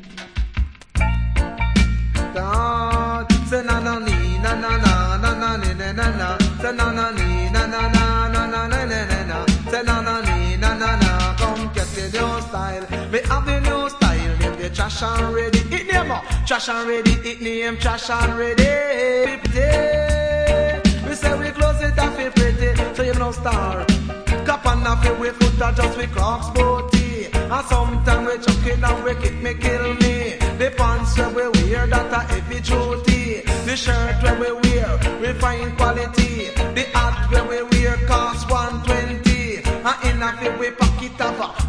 Say na na ni na na na na na ni na na na. Say na na ni na na na na na na na na. Say na na ni na na na. Come get the new style. Me have the new style. Name the Trash and Ready. It name up. Trash and Ready. It name Trash and Ready. We say we close it off it pretty. So you no star. Cap and off it with foot or just with Crocs booty. And sometimes we chuck it and we kick me kill me. The pants we wear that are heavy duty. The shirt we wear we fine quality. The hat we wear cost 120. And in a fit we pack it up